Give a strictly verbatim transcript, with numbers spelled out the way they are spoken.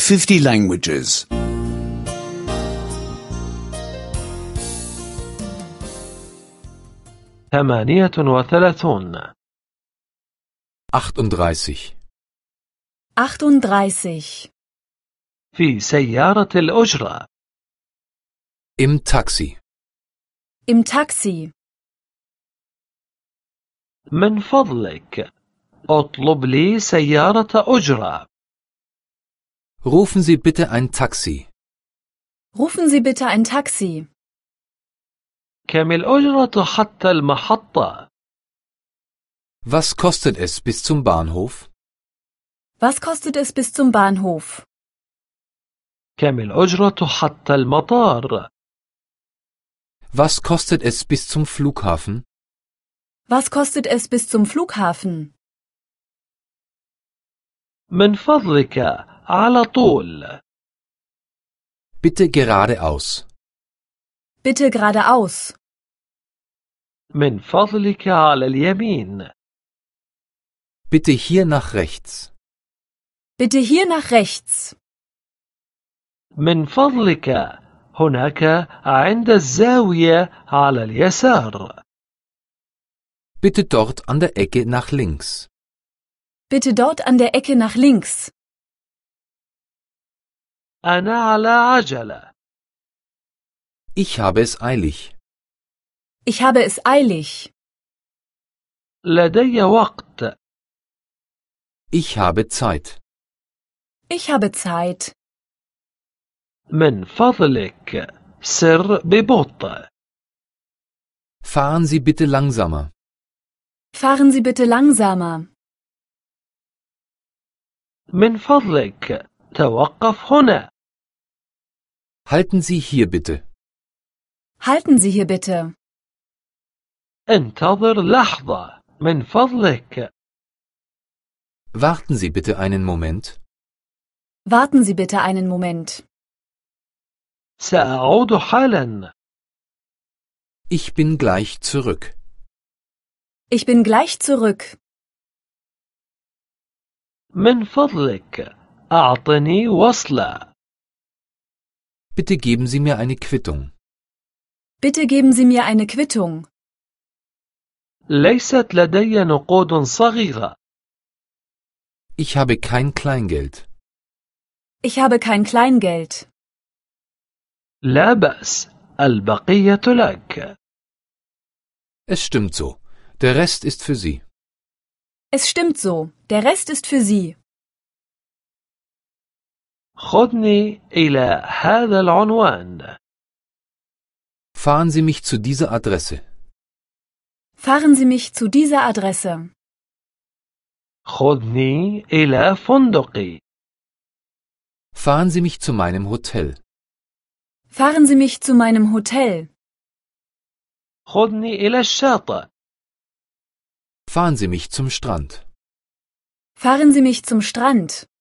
fifty languages. ثمانية وثلاثون. achtunddreißig. achtunddreißig. في سيارة الأجرة. Im Taxi. Im Taxi. من فضلك اطلب لي سيارة أجرة. Rufen Sie bitte ein Taxi. Rufen Sie bitte ein Taxi. كم الأجرة حتى المحطة؟ Was kostet es bis zum Bahnhof? Was kostet es bis zum Bahnhof? كم الأجرة حتى المطار؟ Was kostet es bis zum Flughafen? Was kostet es bis zum Flughafen? من فضلك على طول. Bitte geradeaus. Bitte geradeaus. من فضلك على اليمين. Bitte hier nach rechts. Bitte hier nach rechts. من فضلك هناك عند الزاوية على اليسار. Bitte dort an der Ecke nach links. Bitte dort an der Ecke nach links. أنا على عجلة. Ich habe es eilig. Ich habe es eilig. لدي وقت. Ich habe Zeit. Ich habe Zeit. من فضلك سر ببطء. Fahren Sie bitte langsamer. Fahren Sie bitte langsamer. من فضلك توقف هنا. Halten Sie hier bitte. Halten Sie hier bitte. انتظر لحظة من فضلك. Warten Sie bitte einen Moment. Warten Sie bitte einen Moment. سأعود حالا. Ich bin gleich zurück. Ich bin gleich zurück. من فضلك أعطني وصلة. Bitte geben Sie mir eine Quittung. Bitte geben Sie mir eine Quittung. ليست لدي نقود صغيرة. Ich habe kein Kleingeld. Ich habe kein Kleingeld. لا بأس. البقية لك. Es stimmt so. Der Rest ist für Sie. Es stimmt so. Der Rest ist für Sie. خذني إلى هذا العنوان. Fahren Sie mich zu dieser Adresse. Fahren Sie mich zu dieser Adresse. خذني إلى فندقي. Fahren Sie mich zu meinem Hotel. Fahren Sie mich zu meinem Hotel. خذني إلى الشاطئ. Fahren Sie mich zum Strand. Fahren Sie mich zum Strand.